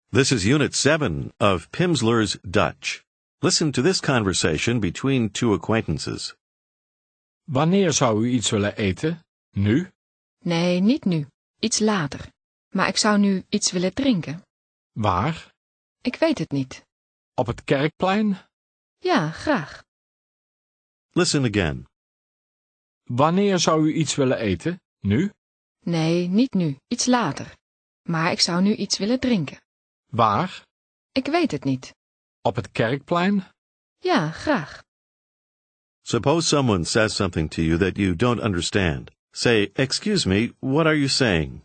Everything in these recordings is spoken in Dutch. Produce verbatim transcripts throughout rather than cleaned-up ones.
This is Unit seven of Pimsleur's Dutch. Listen to this conversation between two acquaintances. Wanneer zou u iets willen eten? Nu? Nee, niet nu. Iets later. Maar ik zou nu iets willen drinken. Waar? Ik weet het niet. Op het kerkplein? Ja, graag. Listen again. Wanneer zou u iets willen eten? Nu? Nee, niet nu. Iets later. Maar ik zou nu iets willen drinken. Waar? Ik weet het niet. Op het kerkplein? Ja, graag. Suppose someone says something to you that you don't understand. Say, "Excuse me, what are you saying?"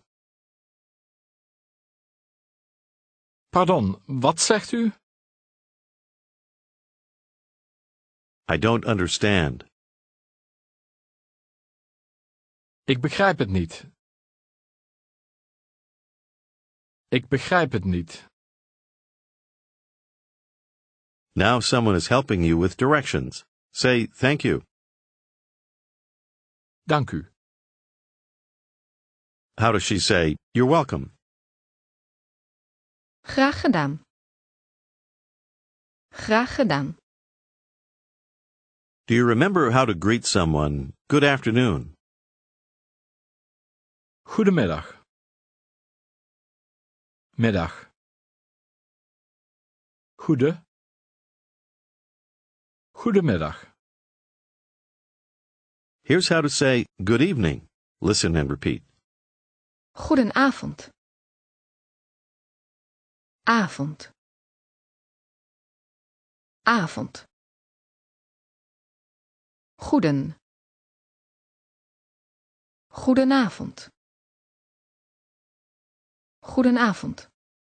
Pardon, wat zegt u? I don't understand. Ik begrijp het niet. Ik begrijp het niet. Now someone is helping you with directions. Say, "Thank you." Dank u. How does she say, "You're welcome"? Graag gedaan. Graag gedaan. Do you remember how to greet someone, "Good afternoon"? Goedemiddag. Middag. Goede. Goedemiddag. Here's how to say, "Good evening." Listen and repeat. Goedenavond. Avond. Avond. Goeden. Goedenavond. Goedenavond.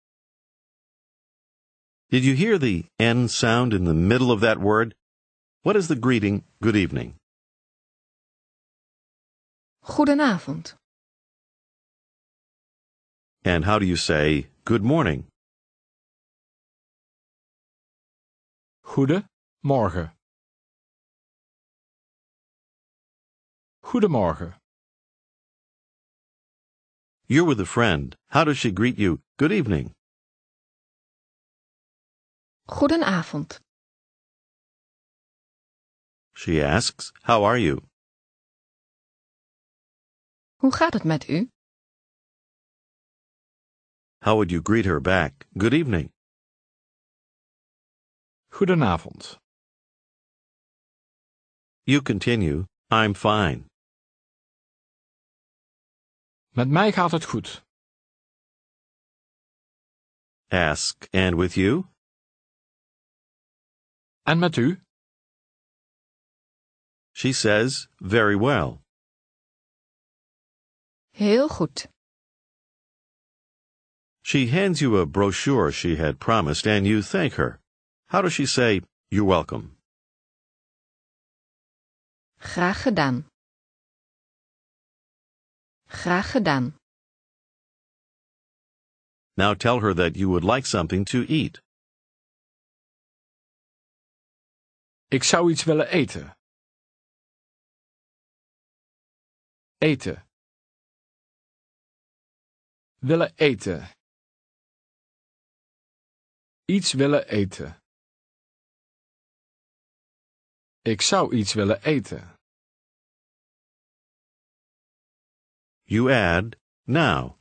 Did you hear the N sound in the middle of that word? What is the greeting, "Good evening"? Goedenavond. And how do you say, "Good morning"? Goede morgen. Goedemorgen. You're with a friend. How does she greet you? "Good evening." Goedenavond. She asks, "How are you?" Hoe gaat het met u? How would you greet her back? "Good evening." Goedenavond. You continue, "I'm fine." Met mij gaat het goed. Ask, "And with you?" En met u? She says, "Very well." Heel goed. She hands you a brochure she had promised and you thank her. How does she say, "You're welcome"? Graag gedaan. Graag gedaan. Now tell her that you would like something to eat. Ik zou iets willen eten. Eten. Willen eten. Iets willen eten. Ik zou iets willen eten. You add, "Now."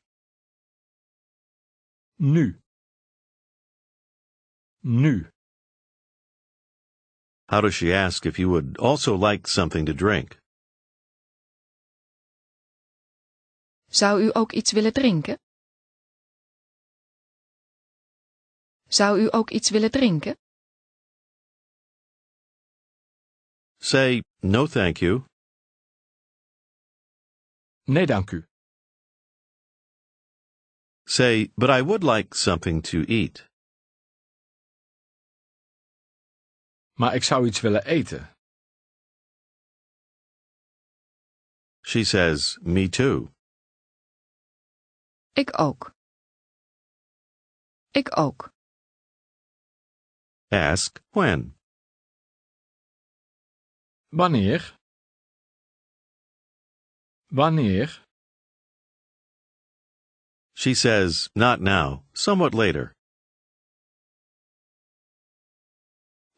Nu. Nu. How does she ask if you would also like something to drink? Zou u ook iets willen drinken? Zou u ook iets willen drinken? Say, "No, thank you." Nee, dank u. Say, "But I would like something to eat." Maar ik zou iets willen eten. She says, "Me too." Ik ook. Ik ook. Ask, "When?" Wanneer? Wanneer? She says, "Not now, somewhat later."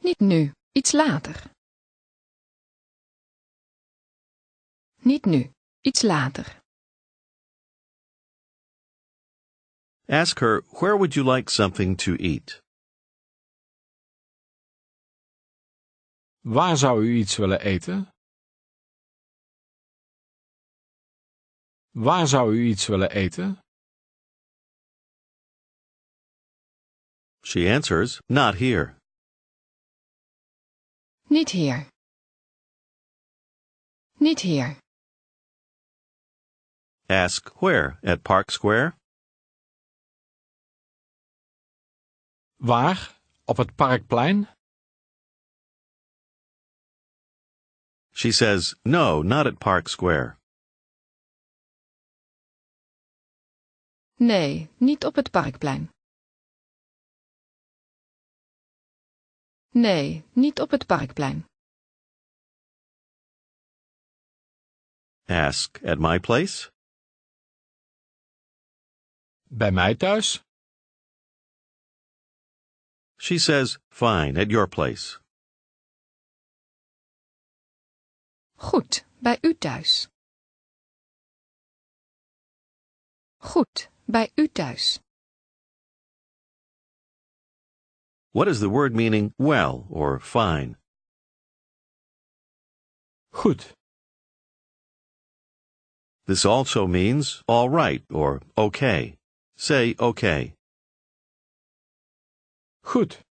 Niet nu, iets later. Niet nu, iets later. Ask her, where would you like something to eat? Waar zou u iets willen eten? Waar zou u iets willen eten? She answers, not here. Niet hier. Niet hier. Ask where, at Park Square? Waar? Op het Parkplein? She says, no, not at Park Square. Nee, niet op het Parkplein. Nee, niet op het Parkplein. Ask, at my place? Bij mij thuis? She says, fine, at your place. Goed, bij u thuis. Goed, bij u thuis. What is the word meaning well or fine? Goed. This also means all right or okay. Say okay. Goed.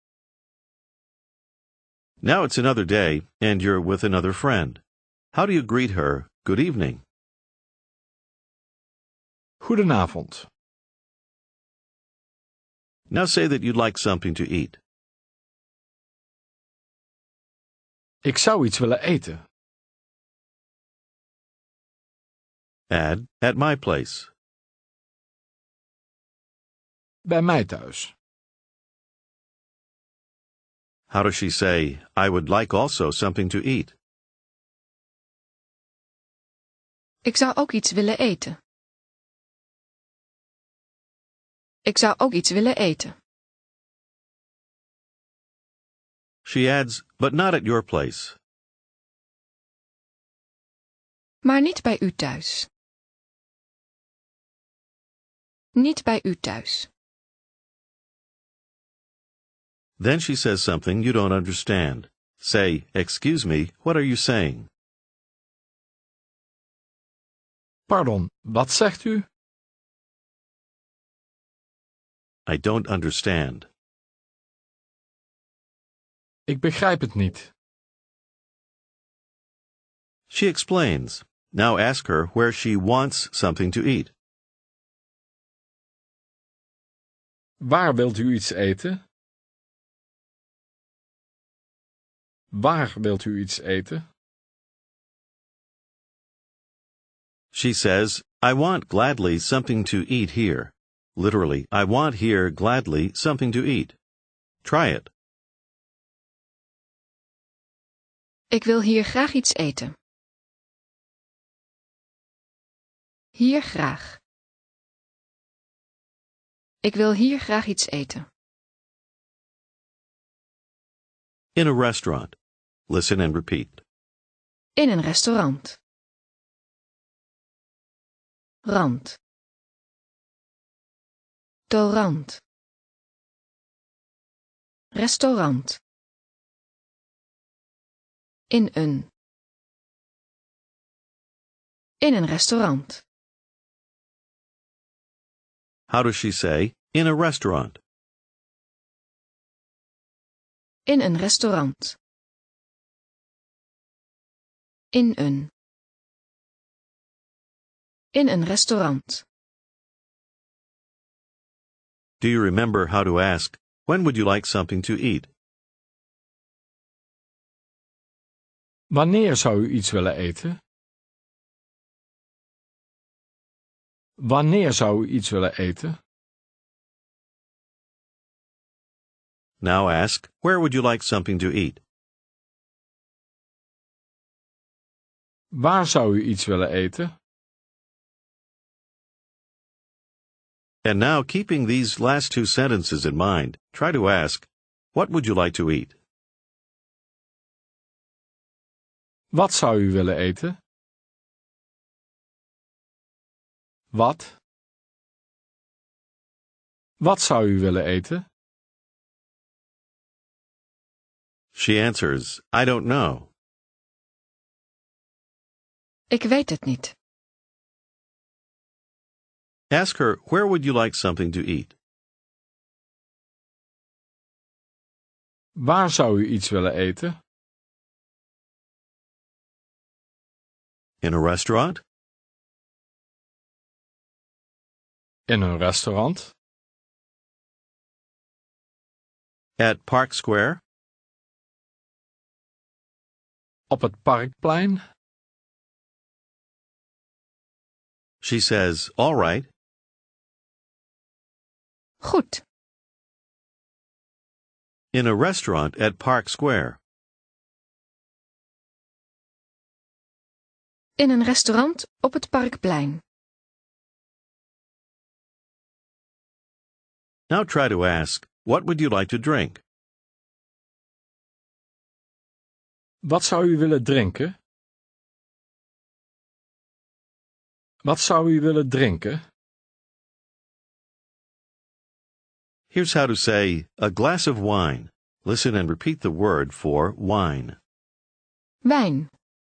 Now it's another day, and you're with another friend. How do you greet her? Good evening. Goedenavond. Now say that you'd like something to eat. Ik zou iets willen eten. Add, at my place. Bij mij thuis. How does she say, I would like also something to eat? Ik zou ook iets willen eten. Ik zou ook iets willen eten. She adds, but not at your place. Maar niet bij u thuis. Niet bij u thuis. Then she says something you don't understand. Say, excuse me, what are you saying? Pardon, wat zegt u? I don't understand. Ik begrijp het niet. She explains. Now ask her where she wants something to eat. Waar wilt u iets eten? Waar wilt u iets eten? She says, I want gladly something to eat here. Literally, I want here gladly something to eat. Try it. Ik wil hier graag iets eten. Hier graag. Ik wil hier graag iets eten. In a restaurant. Listen and repeat. In een restaurant. Rand. Torrand. Restaurant. In een. In een restaurant. How does she say, in a restaurant? In een restaurant. In een. In een restaurant. Do you remember how to ask, when would you like something to eat? Wanneer zou u iets willen eten? Wanneer zou u iets willen eten? Now ask, where would you like something to eat? Waar zou u iets willen eten? And now, keeping these last two sentences in mind, try to ask, what would you like to eat? Wat zou u willen eten? Wat? Wat zou u willen eten? She answers, I don't know. Ik weet het niet. Ask her, where would you like something to eat? Waar zou u iets willen eten? In a restaurant? In een restaurant? At Park Square? Op het Parkplein? She says, all right. Goed. In a restaurant at Park Square. In een restaurant op het Parkplein. Now try to ask, what would you like to drink? Wat zou u willen drinken? Wat zou u willen drinken? Here's how to say, a glass of wine. Listen and repeat the word for wine. Wijn.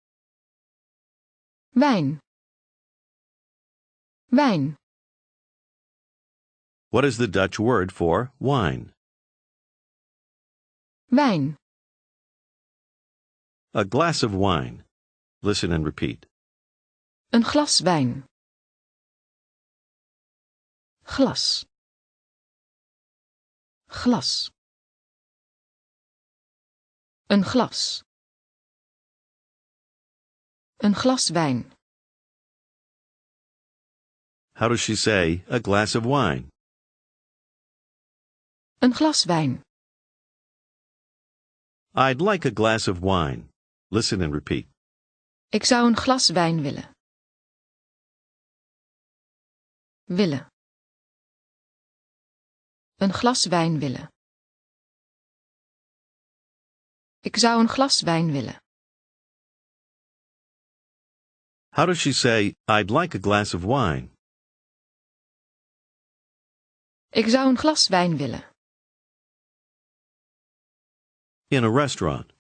Wijn. Wijn. What is the Dutch word for wine? Wijn. A glass of wine. Listen and repeat. Een glas wijn. Glas. Glas. Een glas. Een glas wijn. How does she say, a glass of wine? Een glas wijn. I'd like a glass of wine. Listen and repeat. Ik zou een glas wijn willen. Willen. Een glas wijn willen. Ik zou een glas wijn willen. How does she say, I'd like a glass of wine? Ik zou een glas wijn willen. In a restaurant.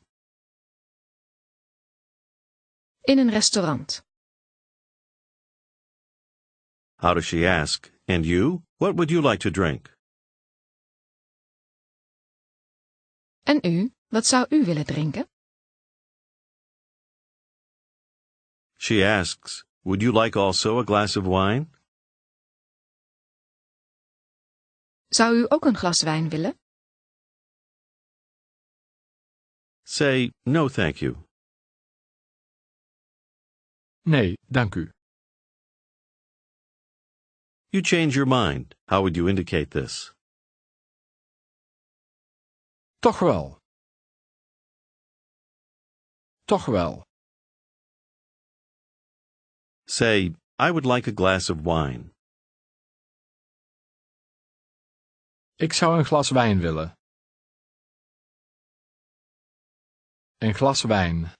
In een restaurant. How does she ask, and you, what would you like to drink? En u, wat zou u willen drinken? She asks, would you like also a glass of wine? Zou u ook een glas wijn willen? Say, no thank you. Nee, dank u. You change your mind. How would you indicate this? Toch wel. Toch wel. Say, I would like a glass of wine. Ik zou een glas wijn willen. Een glas wijn.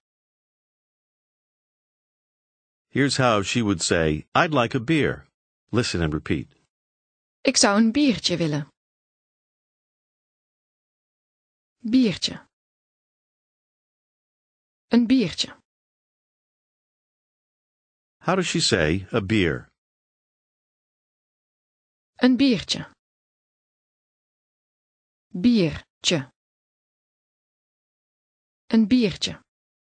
Here's how she would say, I'd like a beer. Listen and repeat. Ik zou een biertje willen. Biertje. Een biertje. How does she say a beer? Een biertje. Biertje. Een biertje.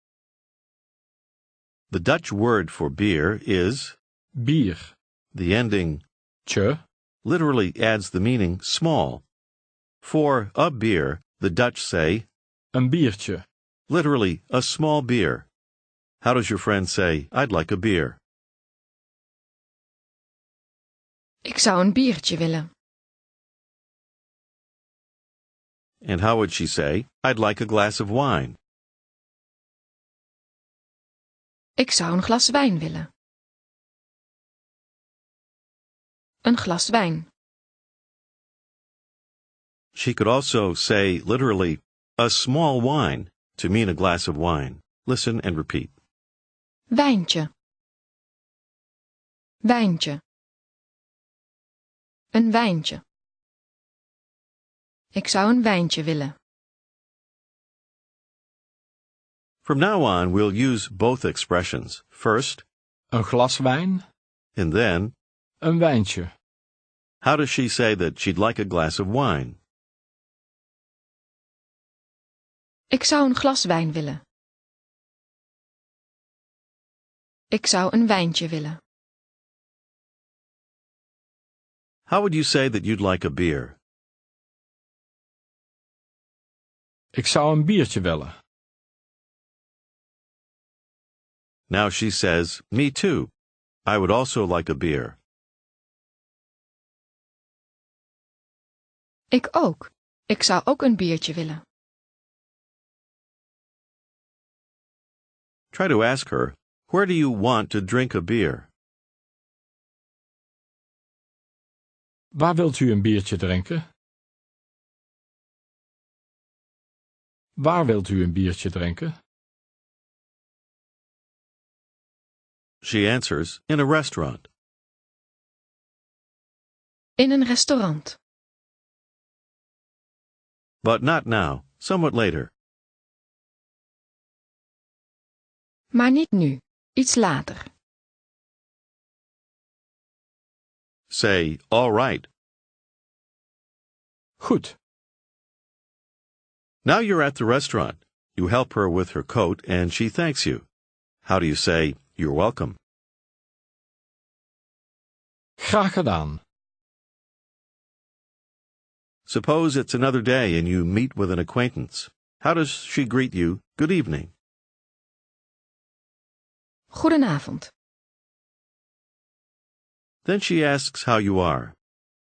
The Dutch word for beer is Bier. the ending Tje. literally adds the meaning small. For a beer, the Dutch say Een biertje. literally a small beer. How does your friend say, I'd like a beer? Ik zou een biertje willen. And how would she say, I'd like a glass of wine? Ik zou een glas wijn willen. Een glas wijn. She could also say literally a small wine to mean a glass of wine. Listen and repeat. Wijntje. Wijntje. Een wijntje. Ik zou een wijntje willen. From now on, we'll use both expressions. First, Een glas wijn. and then, Een wijntje. how does she say that she'd like a glass of wine? Ik zou een glas wijn willen. Ik zou een wijntje willen. How would you say that you'd like a beer? Ik zou een biertje willen. Now she says, me too. I would also like a beer. Ik ook. Ik zou ook een biertje willen. Try to ask her, where do you want to drink a beer? Waar wilt u een biertje drinken? Waar wilt u een biertje drinken? She answers, in a restaurant. In een restaurant. But not now, somewhat later. Maar niet nu. Iets later. Say, all right. Goed. Now you're at the restaurant. You help her with her coat and she thanks you. How do you say, you're welcome? Graag gedaan. Suppose it's another day and you meet with an acquaintance. How does she greet you? Good evening. Goedenavond. Then she asks how you are.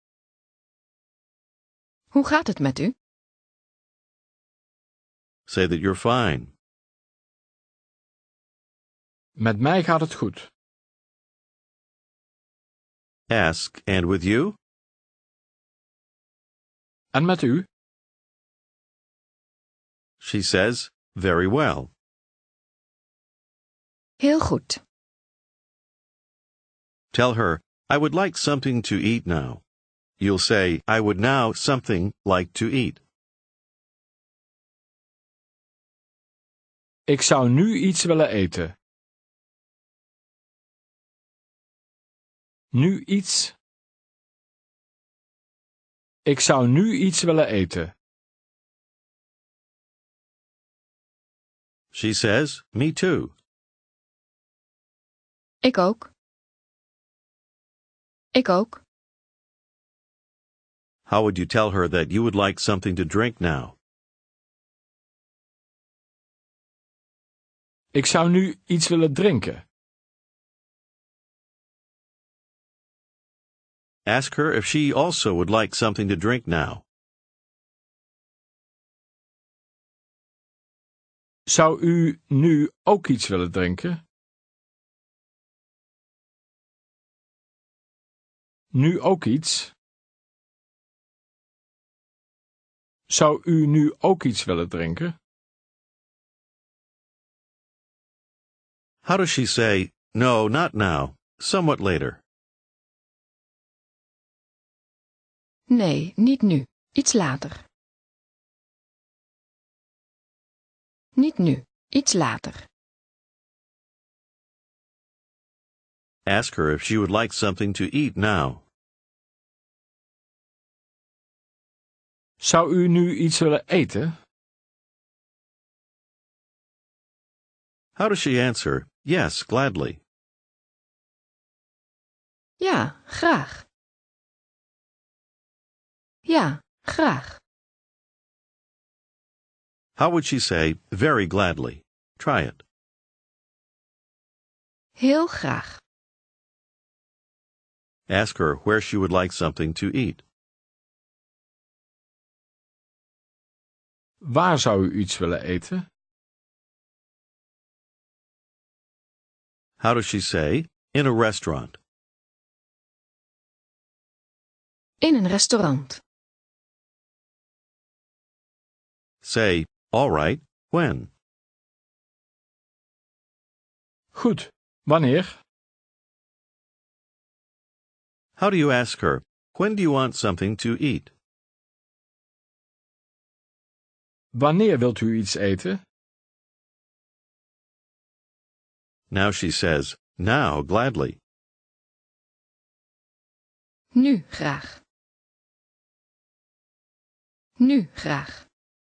Hoe gaat het met u? Say that you're fine. Met mij gaat het goed. Ask, and with you? En met u? She says, very well. Heel goed. Tell her, I would like something to eat now. You'll say, I would now something like to eat. Ik zou nu iets willen eten. Nu iets. Ik zou nu iets willen eten. She says, me too. Ik ook. Ik ook. How would you tell her that you would like something to drink now? Ik zou nu iets willen drinken. Ask her if she also would like something to drink now. Zou u nu ook iets willen drinken? Nu ook iets? Zou u nu ook iets willen drinken? How does she say, no, not now, somewhat later? Nee, niet nu. Iets later. Niet nu. Iets later. Ask her if she would like something to eat now. Zou u nu iets willen eten? How does she answer, yes, gladly? Ja, graag. Ja, graag. How would she say, very gladly? Try it. Heel graag. Ask her where she would like something to eat. Waar zou u iets willen eten? How does she say, in a restaurant? In een restaurant. Say, all right, when? Goed. Wanneer? How do you ask her, when do you want something to eat? Wanneer wilt u iets eten? Now she says, now, gladly. Nu graag. Nu graag.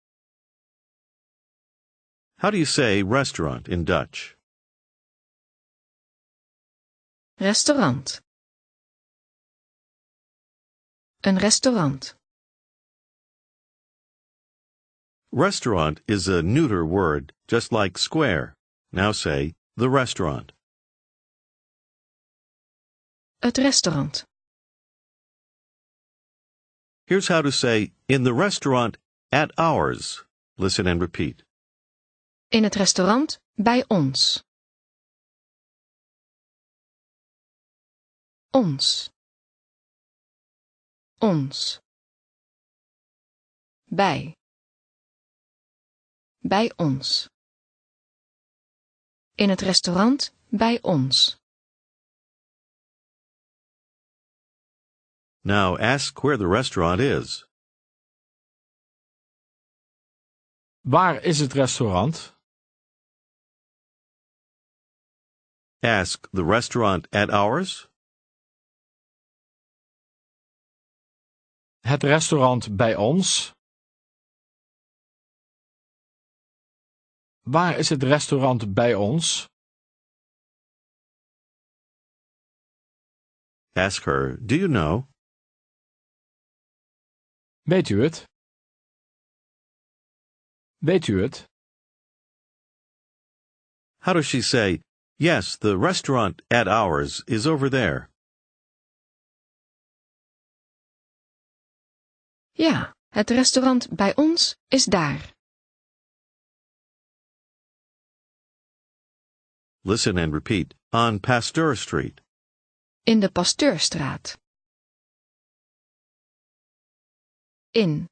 How do you say restaurant in Dutch? Restaurant. Een restaurant. Restaurant is a neuter word, just like square. Now say, the restaurant. Het restaurant. Here's how to say, in the restaurant at ours. Listen and repeat. In het restaurant bij ons. Ons. Ons. Bij. Bij ons. In het restaurant bij ons. Now ask where the restaurant is. Waar is het restaurant? Ask the restaurant at ours. Het restaurant bij ons? Waar is het restaurant bij ons? Ask her, do you know? Weet u het? Weet u het? How does she say, yes, the restaurant at ours is over there? Ja, het restaurant bij ons is daar. Listen and repeat. On Pasteur Street. In de Pasteurstraat. In.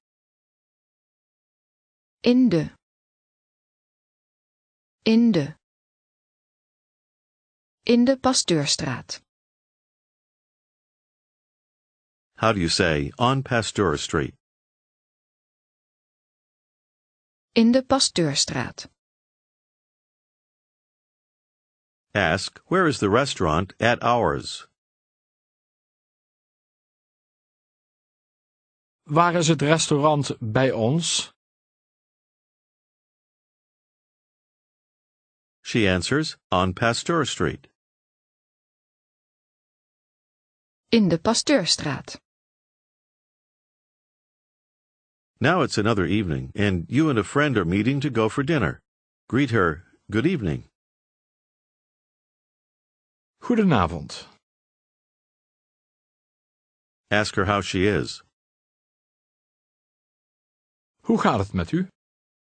In de. In de. In de Pasteurstraat. How do you say, on Pasteur Street? In de Pasteurstraat. Ask, where is the restaurant at ours? Waar is het restaurant bij ons? She answers, on Pasteur Street. In de Pasteurstraat. Now it's another evening, and you and a friend are meeting to go for dinner. Greet her, good evening. Goedenavond. Ask her how she is. Hoe gaat het met u?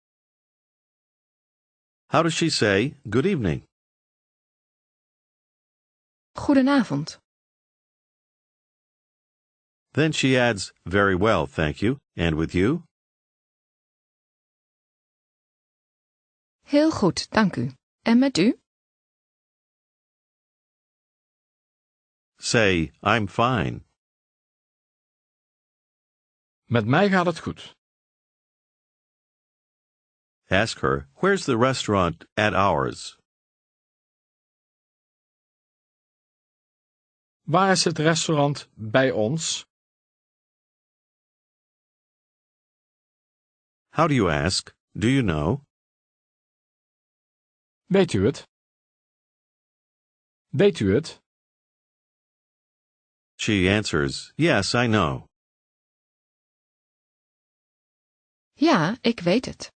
How does she say, good evening? Goedenavond. Then she adds, very well, thank you. And with you? Heel goed, dank u. En met u? Say, I'm fine. Met mij gaat het goed. Ask her, where's the restaurant at ours? Waar is het restaurant bij ons? How do you ask, do you know? Weet u het? Weet u het? She answers, yes, I know. Ja, ik weet het.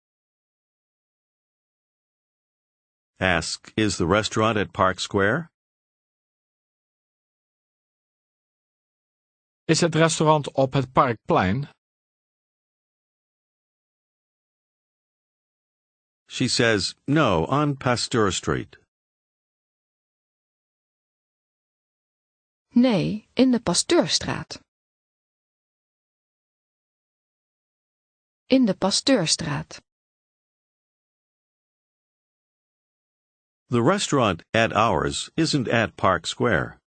Ask, is the restaurant at Park Square? Is het restaurant op het Parkplein? She says, no, on Pasteur Street. Nee, in de Pasteurstraat. In de Pasteurstraat. The restaurant at ours isn't at Park Square.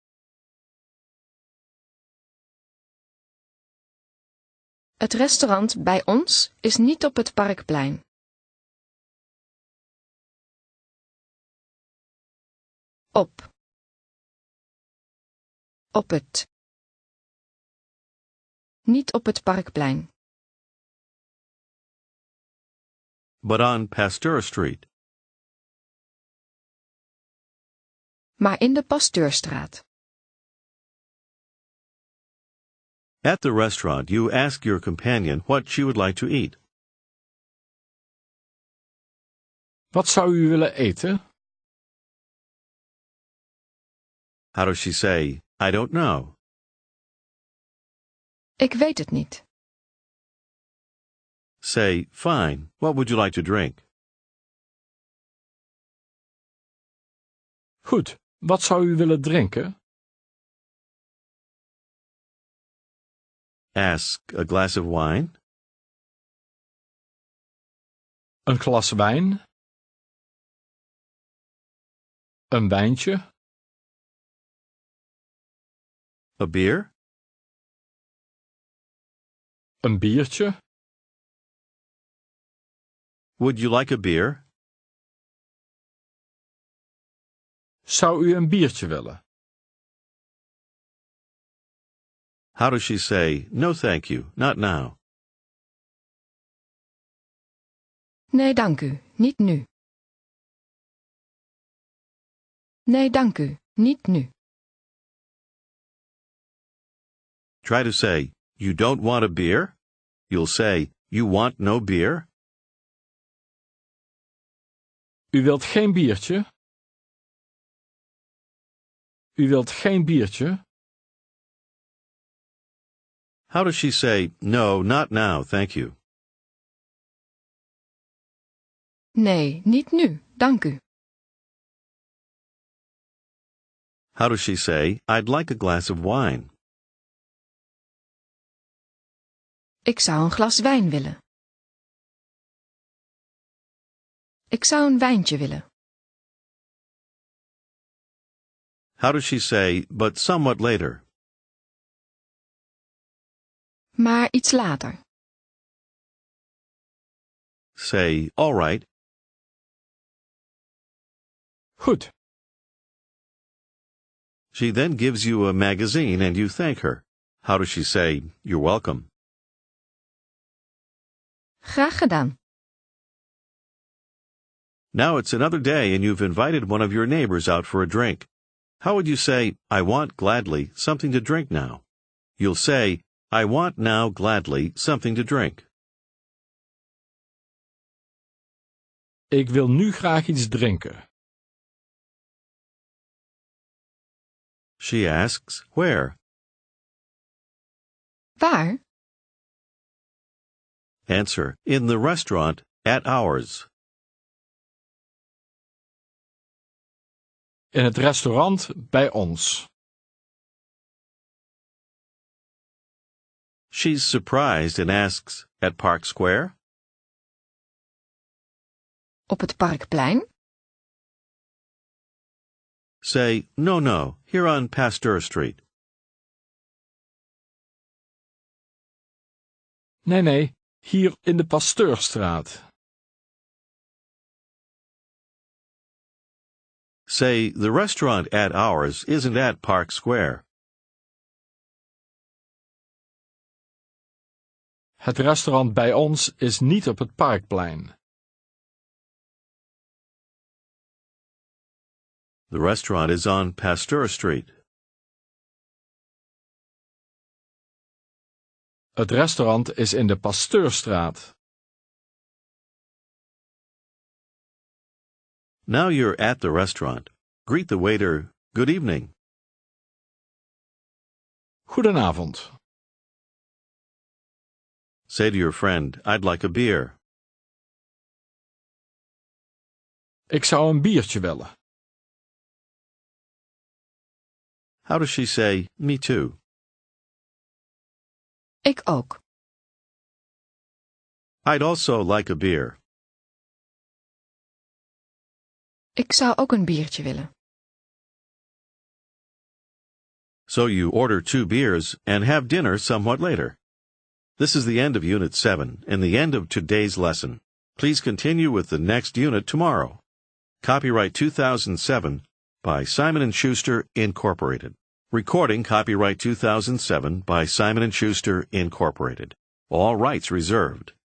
Het restaurant bij ons is niet op het Parkplein. Op. Op het. Niet op het Parkplein. But on Pasteur Street. Maar in de Pasteurstraat. At the restaurant, you ask your companion what she would like to eat. Wat zou u willen eten? How does she say, I don't know? Ik weet het niet. Say, fine, what would you like to drink? Goed, wat zou u willen drinken? Ask, a glass of wine? Een glas wijn? Een wijntje? A beer? Een biertje? Would you like a beer? Zou u een biertje willen? How does she say, no thank you, not now? Nee, dank u, niet nu. Nee, dank u, niet nu. Try to say, you don't want a beer? You'll say, you want no beer? U wilt geen biertje? U wilt geen biertje? How does she say, no, not now, thank you? Nee, niet nu, dank u. How does she say, I'd like a glass of wine? Ik zou een glas wijn willen. Ik zou een wijntje willen. How does she say, but somewhat later? Maar iets later. Say, all right. Goed. She then gives you a magazine and you thank her. How does she say, you're welcome? Graag gedaan. Now it's another day and you've invited one of your neighbors out for a drink. How would you say, I want gladly something to drink now? You'll say, I want now gladly something to drink. Ik wil nu graag iets drinken. She asks, where? Waar? Answer, in the restaurant at ours. In het restaurant bij ons. She's surprised and asks, at Park Square? Op het Parkplein? Say, no, no, here on Pasteur Street. Nee, nee, hier in de Pasteurstraat. Say, the restaurant at ours isn't at Park Square. Het restaurant bij ons is niet op het Parkplein. The restaurant is on Pasteur Street. Het restaurant is in de Pasteurstraat. Now you're at the restaurant. Greet the waiter, good evening. Goedenavond. Say to your friend, I'd like a beer. Ik zou een biertje willen. How does she say, me too? Ik ook. I'd also like a beer. Ik zou ook een biertje willen. So you order two beers and have dinner somewhat later. This is the end of Unit seven and the end of today's lesson. Please continue with the next unit tomorrow. Copyright two thousand seven by Simon and Schuster, Incorporated. Recording copyright two thousand seven by Simon and Schuster, Incorporated. All rights reserved.